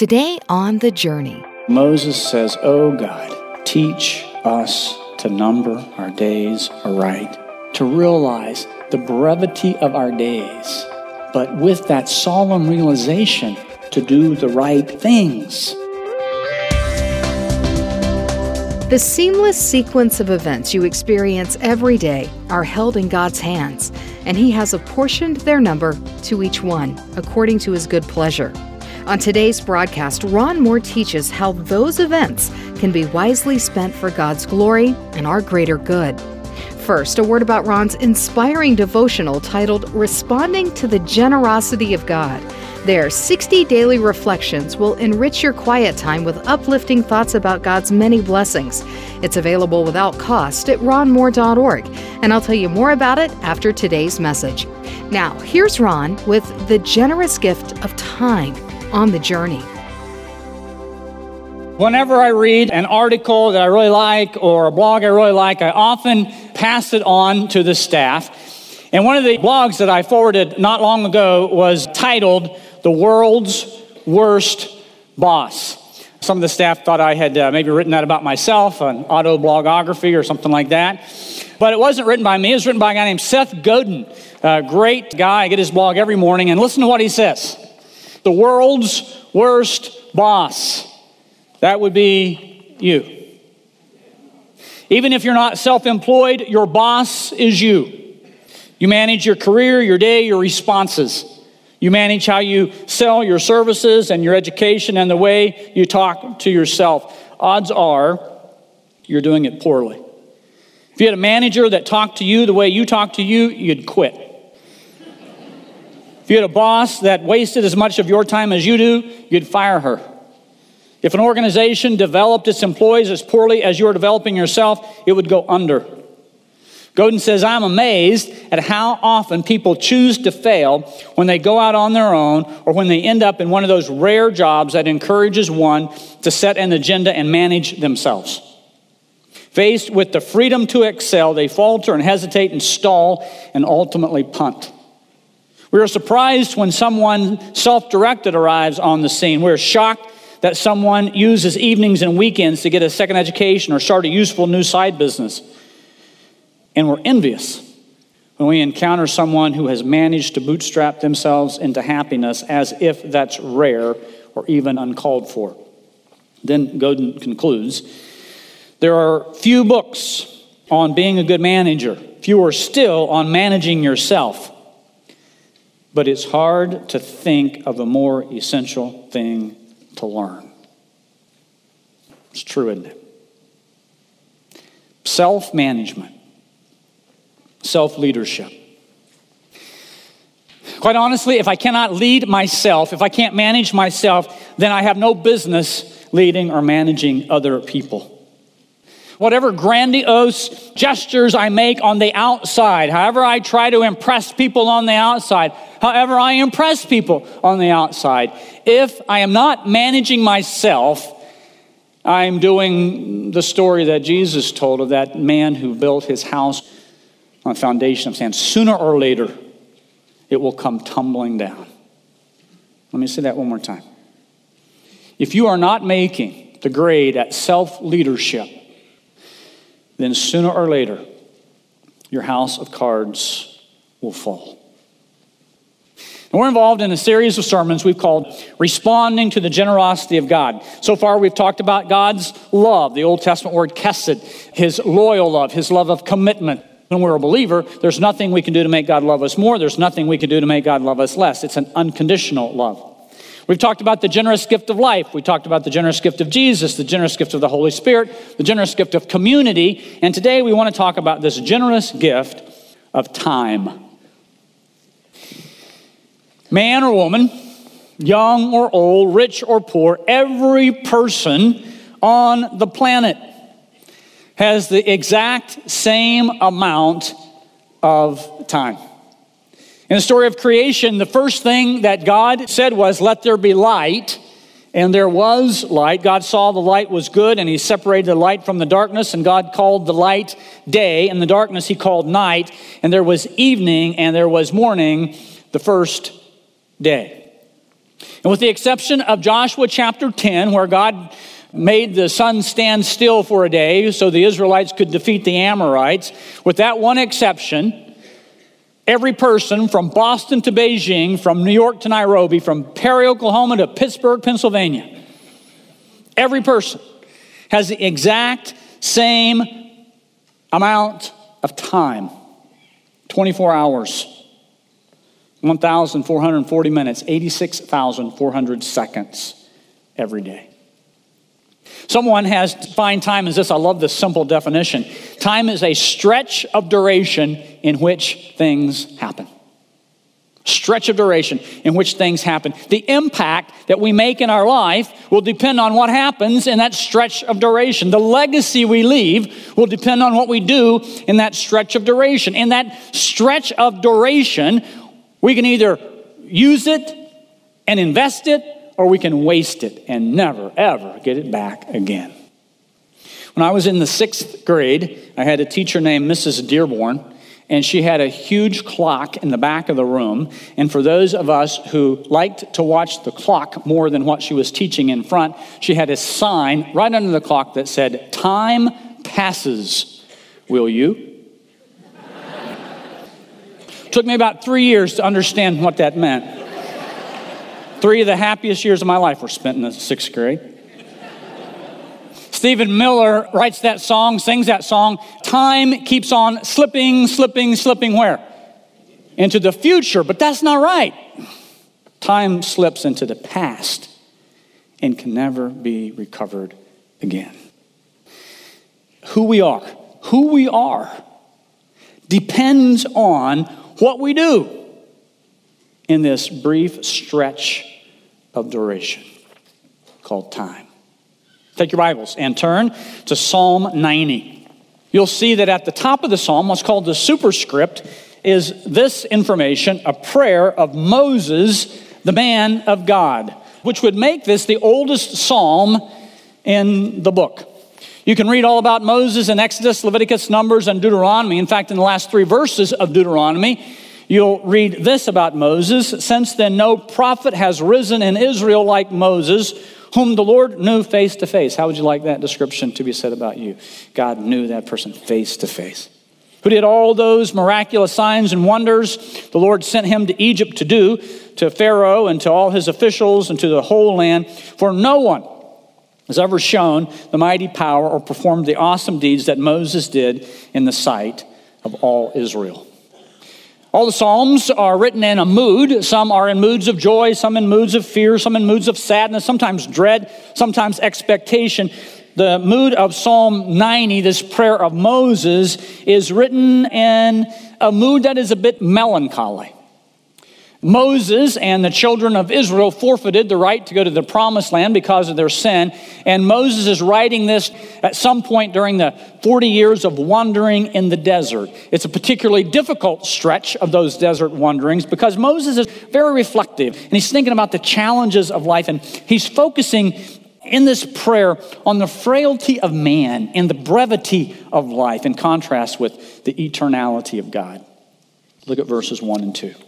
Today on The Journey. Moses says, "Oh God, teach us to number our days aright, to realize the brevity of our days, but with that solemn realization to do the right things." The seamless sequence of events you experience every day are held in God's hands, and He has apportioned their number to each one, according to His good pleasure. On today's broadcast, Ron Moore teaches how those events can be wisely spent for God's glory and our greater good. First, a word about Ron's inspiring devotional titled Responding to the Generosity of God. Their 60 daily reflections will enrich your quiet time with uplifting thoughts about God's many blessings. It's available without cost at ronmoore.org, and I'll tell you more about it after today's message. Now, here's Ron with the generous gift of time on The Journey. Whenever I read an article that I really like or a blog I really like, I often pass it on to the staff. And one of the blogs that I forwarded not long ago was titled, "The World's Worst Boss." Some of the staff thought I had maybe written that about myself, an autobiography or something like that. But it wasn't written by me. It was written by a guy named Seth Godin, a great guy. I get his blog every morning, and listen to what he says. The world's worst boss. That would be you. Even if you're not self-employed, your boss is you. You manage your career, your day, your responses. You manage how you sell your services and your education and the way you talk to yourself. Odds are you're doing it poorly. If you had a manager that talked to you the way you talk to you, you'd quit. If you had a boss that wasted as much of your time as you do, you'd fire her. If an organization developed its employees as poorly as you're developing yourself, it would go under. Godin says, "I'm amazed at how often people choose to fail when they go out on their own or when they end up in one of those rare jobs that encourages one to set an agenda and manage themselves. Faced with the freedom to excel, they falter and hesitate and stall and ultimately punt. We are surprised when someone self-directed arrives on the scene. We're shocked that someone uses evenings and weekends to get a second education or start a useful new side business. And we're envious when we encounter someone who has managed to bootstrap themselves into happiness as if that's rare or even uncalled for." Then Godin concludes, "There are few books on being a good manager, fewer still on managing yourself. But it's hard to think of a more essential thing to learn." It's true, isn't it? Self-management. Self-leadership. Quite honestly, if I cannot lead myself, if I can't manage myself, then I have no business leading or managing other people. Whatever grandiose gestures I make on the outside, however I try to impress people on the outside, however I impress people on the outside, if I am not managing myself, I'm doing the story that Jesus told of that man who built his house on a foundation of sand. Sooner or later, it will come tumbling down. Let me say that one more time. If you are not making the grade at self-leadership, then sooner or later, your house of cards will fall. And we're involved in a series of sermons we've called Responding to the Generosity of God. So far, we've talked about God's love, the Old Testament word chesed, His loyal love, His love of commitment. When we're a believer, there's nothing we can do to make God love us more. There's nothing we can do to make God love us less. It's an unconditional love. We've talked about the generous gift of life. We talked about the generous gift of Jesus, the generous gift of the Holy Spirit, the generous gift of community. And today we want to talk about this generous gift of time. Man or woman, young or old, rich or poor, every person on the planet has the exact same amount of time. In the story of creation, the first thing that God said was, "Let there be light," and there was light. God saw the light was good, and He separated the light from the darkness, and God called the light day, and the darkness He called night, and there was evening, and there was morning the first day. And with the exception of Joshua chapter 10, where God made the sun stand still for a day so the Israelites could defeat the Amorites, with that one exception, every person from Boston to Beijing, from New York to Nairobi, from Perry, Oklahoma to Pittsburgh, Pennsylvania, every person has the exact same amount of time, 24 hours, 1,440 minutes, 86,400 seconds every day. Someone has defined time as this. I love this simple definition. Time is a stretch of duration in which things happen. Stretch of duration in which things happen. The impact that we make in our life will depend on what happens in that stretch of duration. The legacy we leave will depend on what we do in that stretch of duration. In that stretch of duration, we can either use it and invest it, or we can waste it and never, ever get it back again. When I was in the 6th grade, I had a teacher named Mrs. Dearborn, and she had a huge clock in the back of the room. And for those of us who liked to watch the clock more than what she was teaching in front, she had a sign right under the clock that said, "Time passes, will you?" Took me about 3 years to understand what that meant. 3 of the happiest years of my life were spent in the 6th grade. Stephen Miller writes that song, sings that song. Time keeps on slipping where? Into the future, but that's not right. Time slips into the past and can never be recovered again. Who we are depends on what we do in this brief stretch of duration called time. Take your Bibles and turn to Psalm 90. You'll see that at the top of the psalm, what's called the superscript, is this information, a prayer of Moses, the man of God, which would make this the oldest psalm in the book. You can read all about Moses in Exodus, Leviticus, Numbers, and Deuteronomy. In fact, in the last 3 verses of Deuteronomy, you'll read this about Moses. "Since then, no prophet has risen in Israel like Moses, whom the Lord knew face to face." How would you like that description to be said about you? God knew that person face to face. Who did all those miraculous signs and wonders the Lord sent him to Egypt to do, to Pharaoh and to all his officials and to the whole land. For no one has ever shown the mighty power or performed the awesome deeds that Moses did in the sight of all Israel. All the Psalms are written in a mood. Some are in moods of joy, some in moods of fear, some in moods of sadness, sometimes dread, sometimes expectation. The mood of Psalm 90, this prayer of Moses, is written in a mood that is a bit melancholy. Moses and the children of Israel forfeited the right to go to the promised land because of their sin. And Moses is writing this at some point during the 40 years of wandering in the desert. It's a particularly difficult stretch of those desert wanderings because Moses is very reflective and he's thinking about the challenges of life, and he's focusing in this prayer on the frailty of man and the brevity of life in contrast with the eternality of God. Look at verses 1 and 2.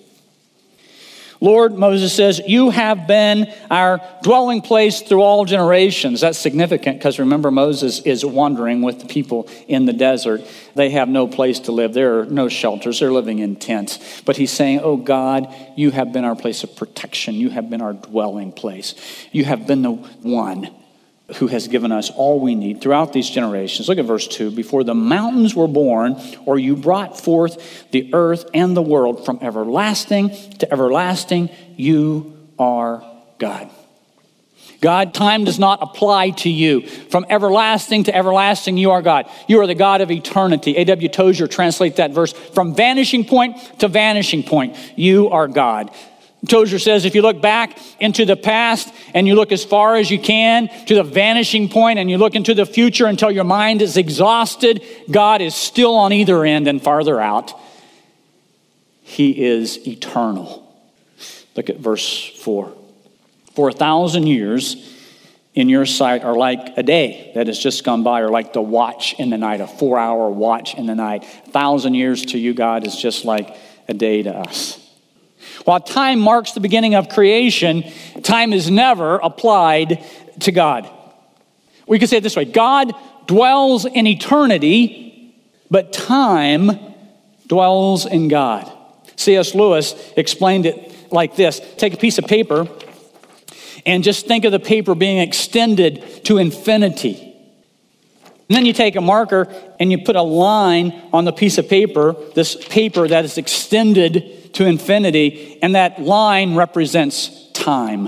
Lord, Moses says, you have been our dwelling place through all generations. That's significant because remember, Moses is wandering with the people in the desert. They have no place to live. There are no shelters. They're living in tents. But he's saying, oh God, you have been our place of protection. You have been our dwelling place. You have been the one who has given us all we need throughout these generations. Look at verse 2. Before the mountains were born, or you brought forth the earth and the world, from everlasting to everlasting, you are God. God, time does not apply to you. From everlasting to everlasting, you are God. You are the God of eternity. A.W. Tozer translates that verse, from vanishing point to vanishing point, you are God. Tozer says, if you look back into the past and you look as far as you can to the vanishing point and you look into the future until your mind is exhausted, God is still on either end and farther out. He is eternal. Look at verse 4. For 1,000 years in your sight are like a day that has just gone by, or like the watch in the night, a 4-hour watch in the night. 1,000 years to you, God, is just like a day to us. While time marks the beginning of creation, time is never applied to God. We could say it this way: God dwells in eternity, but time dwells in God. C.S. Lewis explained it like this. Take a piece of paper and just think of the paper being extended to infinity. And then you take a marker and you put a line on the piece of paper, this paper that is extended to infinity, and that line represents time.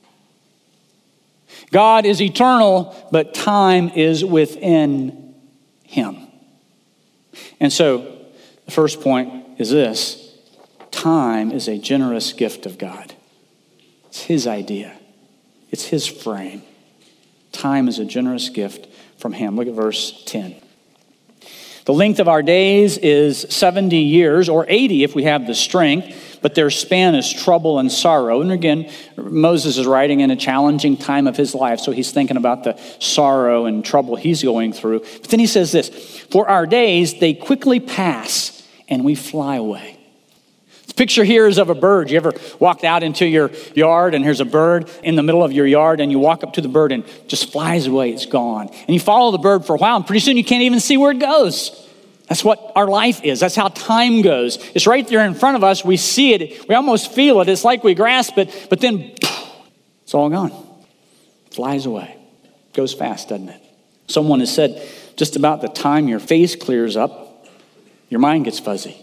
God is eternal, but time is within him. And so the first point is this: time is a generous gift of God. It's his idea. It's his frame. Time is a generous gift from him. Look at verse 10. The length of our days is 70 years, or 80 if we have the strength, but their span is trouble and sorrow. And again, Moses is writing in a challenging time of his life, so he's thinking about the sorrow and trouble he's going through. But then he says this: for our days, they quickly pass, and we fly away. The picture here is of a bird. You ever walked out into your yard and there's a bird in the middle of your yard, and you walk up to the bird and it just flies away, it's gone. And you follow the bird for a while, and pretty soon you can't even see where it goes. That's what our life is. That's how time goes. It's right there in front of us. We see it. We almost feel it. It's like we grasp it, but then it's all gone. It flies away. It goes fast, doesn't it? Someone has said just about the time your face clears up, your mind gets fuzzy.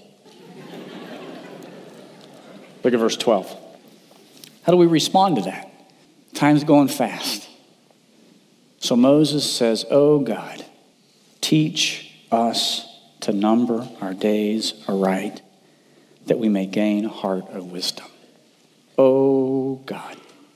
Look at verse 12. How do we respond to that? Time's going fast. So Moses says, "Oh God, teach us to number our days aright, that we may gain a heart of wisdom." Oh God,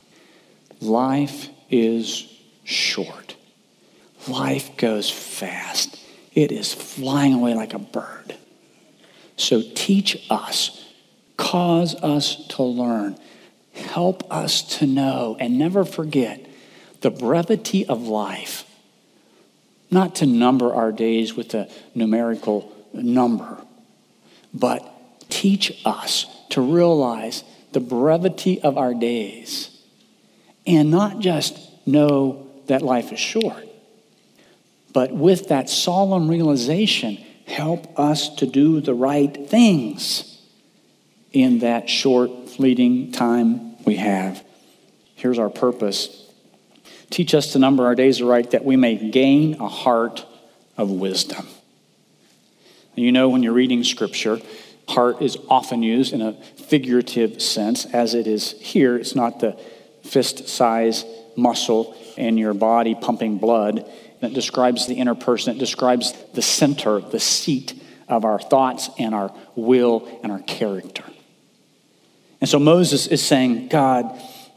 life is short. Life goes fast. It is flying away like a bird. So teach us. Cause us to learn. Help us to know and never forget the brevity of life. Not to number our days with a numerical number, but teach us to realize the brevity of our days and not just know that life is short, but with that solemn realization, help us to do the right things in that short, fleeting time we have. Here's our purpose. Teach us to number our days aright, that we may gain a heart of wisdom. You know, when you're reading Scripture, heart is often used in a figurative sense, as it is here. It's not the fist-size muscle in your body pumping blood. It describes the inner person. It describes the center, the seat of our thoughts and our will and our character. And so Moses is saying, God,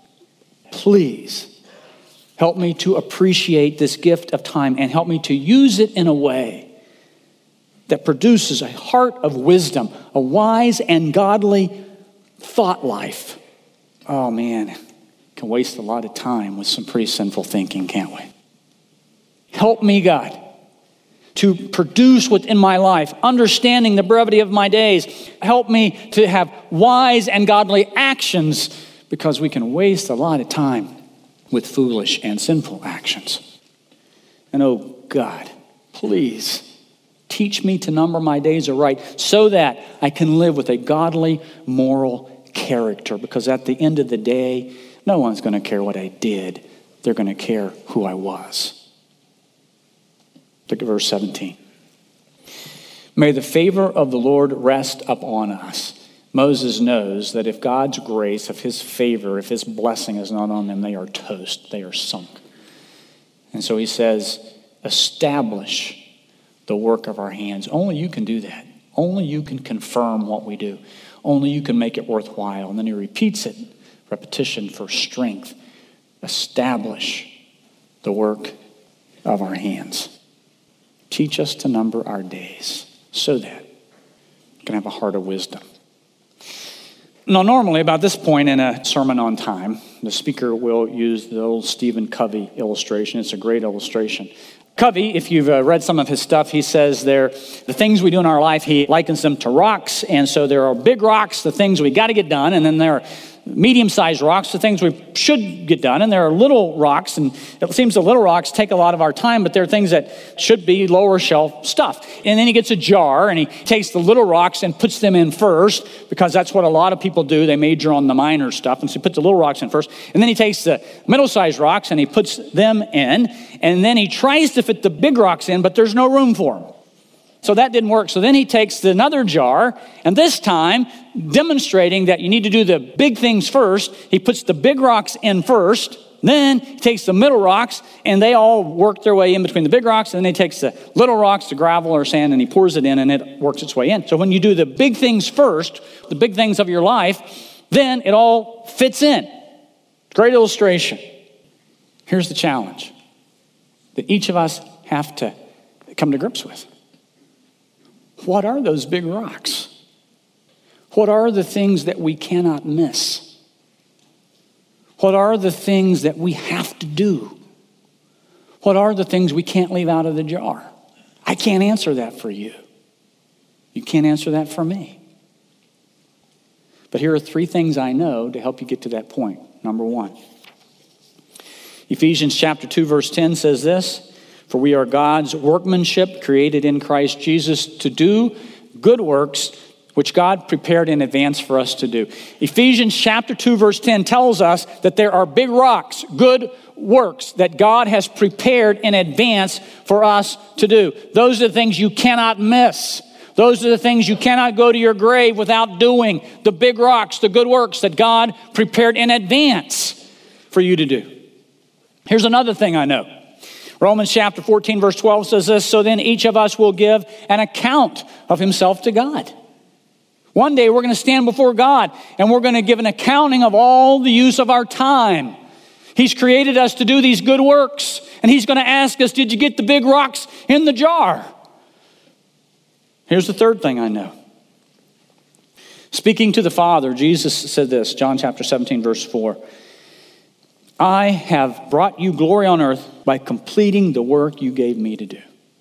please help me to appreciate this gift of time and help me to use it in a way that produces a heart of wisdom, a wise and godly thought life. Oh man, can waste a lot of time with some pretty sinful thinking, can't we? Help me, God, to produce within my life, understanding the brevity of my days. Help me to have wise and godly actions, because we can waste a lot of time with foolish and sinful actions. And oh God, please teach me to number my days aright so that I can live with a godly, moral character, because at the end of the day, no one's going to care what I did. They're going to care who I was. Look at verse 17. May the favor of the Lord rest upon us. Moses knows that if God's grace, if his favor, if his blessing is not on them, they are toast. They are sunk. And so he says, establish the work of our hands. Only you can do that. Only you can confirm what we do. Only you can make it worthwhile. And then he repeats it, repetition for strength. Establish the work of our hands. Teach us to number our days so that we can have a heart of wisdom. Now, normally about this point in a sermon on time, the speaker will use the old Stephen Covey illustration. It's a great illustration. Covey, if you've read some of his stuff, he says the things we do in our life, he likens them to rocks. And so there are big rocks, the things we got to get done. And then there are medium-sized rocks, the things we should get done. And there are little rocks, and it seems the little rocks take a lot of our time, but they're things that should be lower shelf stuff. And then he gets a jar, and he takes the little rocks and puts them in first, because that's what a lot of people do. They major on the minor stuff, and so he puts the little rocks in first. And then he takes the middle-sized rocks, and he puts them in. And then he tries to fit the big rocks in, but there's no room for them. So that didn't work. So then he takes another jar, and this time, demonstrating that you need to do the big things first, he puts the big rocks in first, then he takes the middle rocks, and they all work their way in between the big rocks, and then he takes the little rocks, the gravel or sand, and he pours it in, and it works its way in. So when you do the big things first, the big things of your life, then it all fits in. Great illustration. Here's the challenge that each of us have to come to grips with. What are those big rocks? What are the things that we cannot miss? What are the things that we have to do? What are the things we can't leave out of the jar? I can't answer that for you. You can't answer that for me. But here are 3 things I know to help you get to that point. Number 1. Ephesians chapter 2, verse 10 says this: "For we are God's workmanship, created in Christ Jesus to do good works, which God prepared in advance for us to do." Ephesians chapter 2, verse 10 tells us that there are big rocks, good works that God has prepared in advance for us to do. Those are the things you cannot miss. Those are the things you cannot go to your grave without doing. The big rocks, the good works that God prepared in advance for you to do. Here's another thing I know. Romans chapter 14, verse 12 says this: "So then each of us will give an account of himself to God." One day we're going to stand before God, and we're going to give an accounting of all the use of our time. He's created us to do these good works, and he's going to ask us, did you get the big rocks in the jar? Here's the third thing I know. Speaking to the Father, Jesus said this, John chapter 17, verse 4. "I have brought you glory on earth by completing the work you gave me to do."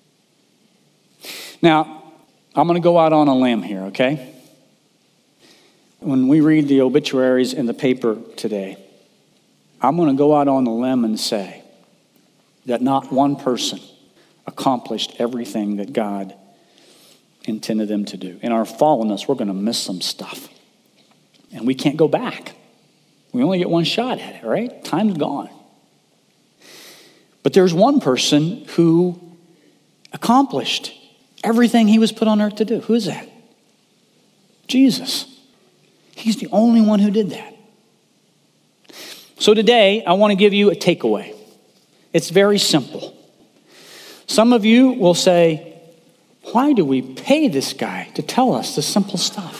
Now, I'm going to go out on a limb here, okay? When we read the obituaries in the paper today, I'm going to go out on a limb and say that not one person accomplished everything that God intended them to do. In our fallenness, we're going to miss some stuff. And we can't go back. We only get one shot at it, right? Time's gone. But there's one person who accomplished everything he was put on earth to do. Who is that? Jesus. He's the only one who did that. So today, I want to give you a takeaway. It's very simple. Some of you will say, why do we pay this guy to tell us this simple stuff?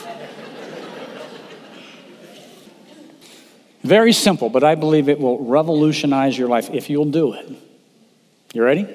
Very simple, but I believe it will revolutionize your life if you'll do it. You ready?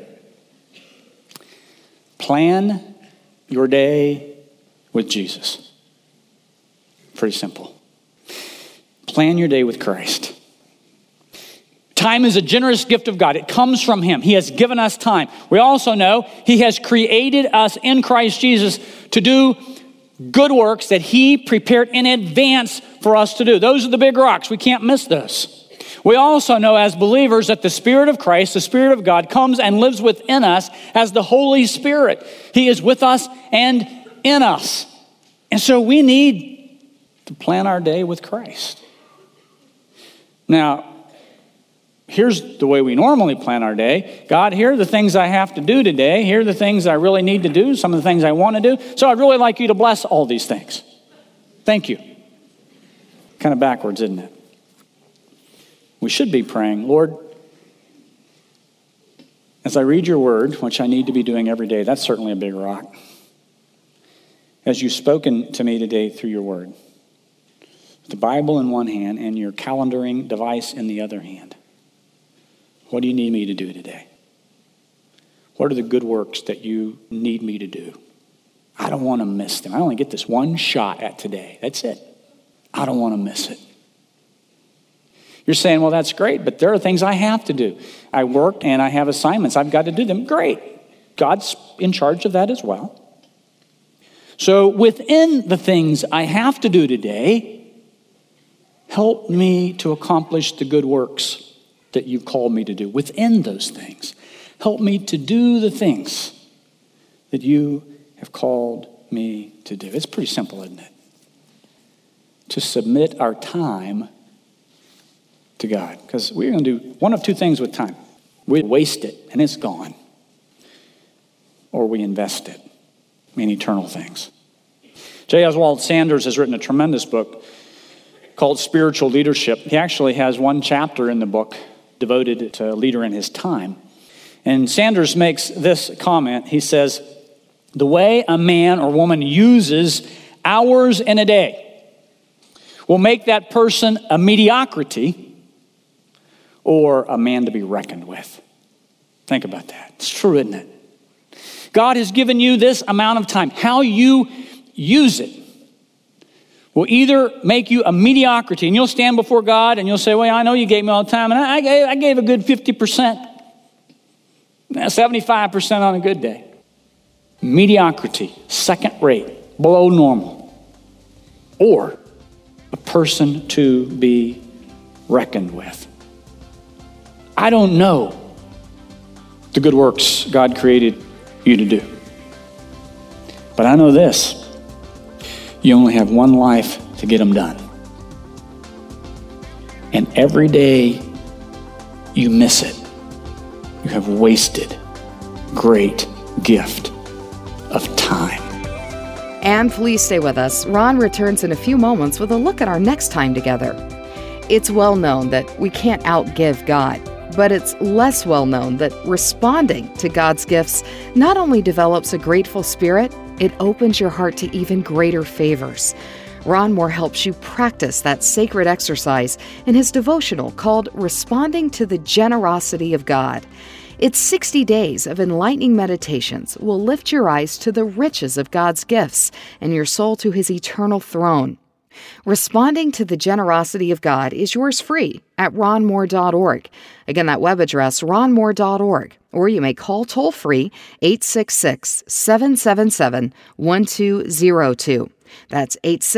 Plan your day with Jesus. Pretty simple. Plan your day with Christ. Time is a generous gift of God. It comes from him. He has given us time. We also know he has created us in Christ Jesus to do good works that he prepared in advance for us to do. Those are the big rocks. We can't miss those. We also know as believers that the Spirit of Christ, the Spirit of God, comes and lives within us as the Holy Spirit. He is with us and in us. And so we need to plan our day with Christ. Now, here's the way we normally plan our day. God, here are the things I have to do today. Here are the things I really need to do, some of the things I want to do. So I'd really like you to bless all these things. Thank you. Kind of backwards, isn't it? We should be praying, Lord, as I read your word, which I need to be doing every day, that's certainly a big rock. As you've spoken to me today through your word, the Bible in one hand and your calendaring device in the other hand. What do you need me to do today? What are the good works that you need me to do? I don't want to miss them. I only get this one shot at today. That's it. I don't want to miss it. You're saying, well, that's great, but there are things I have to do. I work and I have assignments. I've got to do them. Great. God's in charge of that as well. So within the things I have to do today, help me to accomplish the good works that you've called me to do. Within those things, help me to do the things that you have called me to do. It's pretty simple, isn't it? To submit our time to God. Because we're going to do one of two things with time. We waste it and it's gone. Or we invest it in eternal things. J. Oswald Sanders has written a tremendous book called Spiritual Leadership. He actually has one chapter in the book devoted to a leader in his time. And Sanders makes this comment. He says, the way a man or woman uses hours in a day will make that person a mediocrity or a man to be reckoned with. Think about that. It's true, isn't it? God has given you this amount of time. How you use it will either make you a mediocrity, and you'll stand before God and you'll say, well, I know you gave me all the time, and I gave a good 50%. 75% on a good day. Mediocrity, second rate, below normal. Or a person to be reckoned with. I don't know the good works God created you to do. But I know this. You only have one life to get them done. And every day you miss it, you have wasted great gift of time. And please stay with us. Ron returns in a few moments with a look at our next time together. It's well known that we can't outgive God, but it's less well known that responding to God's gifts not only develops a grateful spirit, it opens your heart to even greater favors. Ron Moore helps you practice that sacred exercise in his devotional called Responding to the Generosity of God. Its 60 days of enlightening meditations will lift your eyes to the riches of God's gifts and your soul to his eternal throne. Responding to the Generosity of God is yours free at ronmoore.org. Again, that web address, ronmoore.org. Or you may call toll-free 866-777-1202. That's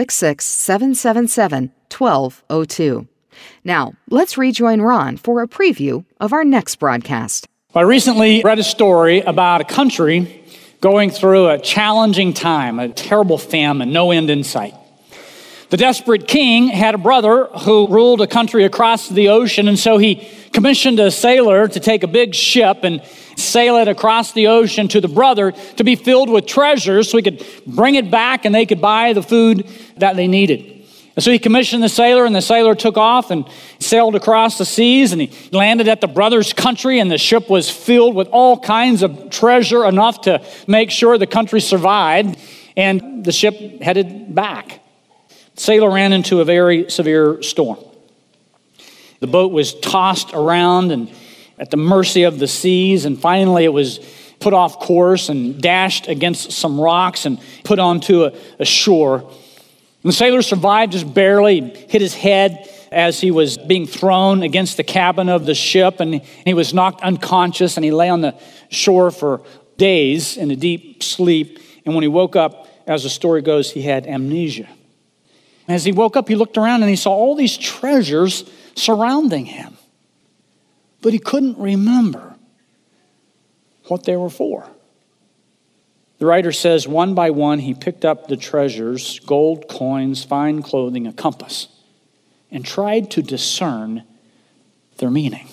866-777-1202. Now, let's rejoin Ron for a preview of our next broadcast. I recently read a story about a country going through a challenging time, a terrible famine, no end in sight. The desperate king had a brother who ruled a country across the ocean, and so he commissioned a sailor to take a big ship and sail it across the ocean to the brother to be filled with treasures so he could bring it back and they could buy the food that they needed. And so he commissioned the sailor, and the sailor took off and sailed across the seas, and he landed at the brother's country, and the ship was filled with all kinds of treasure, enough to make sure the country survived, and the ship headed back. The sailor ran into a very severe storm. The boat was tossed around and at the mercy of the seas, and finally it was put off course and dashed against some rocks and put onto a shore. And the sailor survived just barely. He hit his head as he was being thrown against the cabin of the ship, and he was knocked unconscious, and he lay on the shore for days in a deep sleep. And when he woke up, as the story goes, he had amnesia. As he woke up, he looked around and he saw all these treasures surrounding him. But he couldn't remember what they were for. The writer says, one by one, he picked up the treasures, gold coins, fine clothing, a compass, and tried to discern their meaning.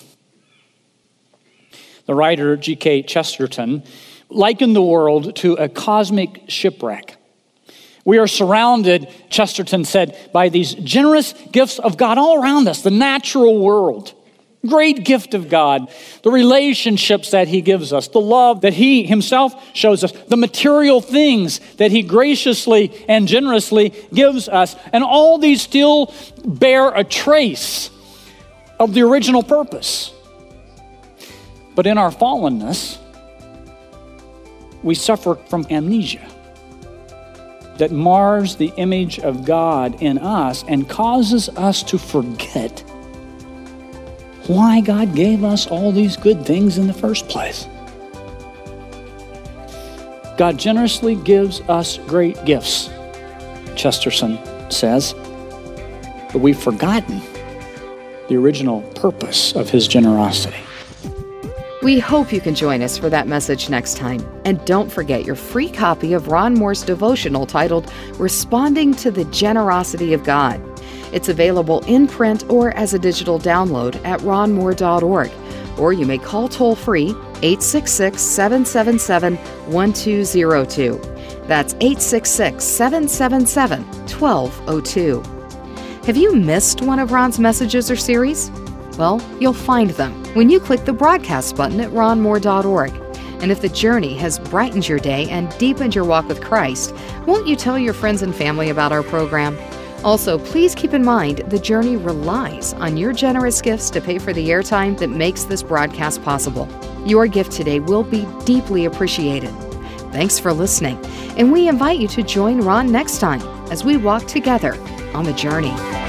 The writer, G.K. Chesterton, likened the world to a cosmic shipwreck. We are surrounded, Chesterton said, by these generous gifts of God all around us, the natural world. Great gift of God, the relationships that he gives us, the love that he himself shows us, the material things that he graciously and generously gives us. And all these still bear a trace of the original purpose. But in our fallenness, we suffer from amnesia that mars the image of God in us and causes us to forget why God gave us all these good things in the first place. God generously gives us great gifts, Chesterton says, but we've forgotten the original purpose of His generosity. We hope you can join us for that message next time. And don't forget your free copy of Ron Moore's devotional titled Responding to the Generosity of God. It's available in print or as a digital download at ronmoore.org. Or you may call toll-free 866-777-1202. That's 866-777-1202. Have you missed one of Ron's messages or series? Well, you'll find them when you click the broadcast button at ronmoore.org. And if the journey has brightened your day and deepened your walk with Christ, won't you tell your friends and family about our program? Also, please keep in mind the journey relies on your generous gifts to pay for the airtime that makes this broadcast possible. Your gift today will be deeply appreciated. Thanks for listening, and we invite you to join Ron next time as we walk together on the journey.